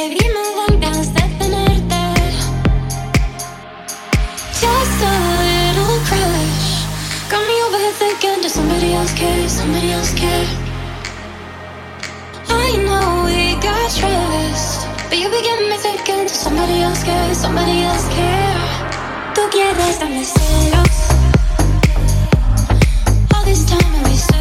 Baby, me dan ganas de tenerte. Just a little crush got me over here thinking, does somebody else care? Somebody else care? I know we got trust, but you be getting me thinking, does somebody else care? Somebody else care? Tú quieres darme celos. All this time and we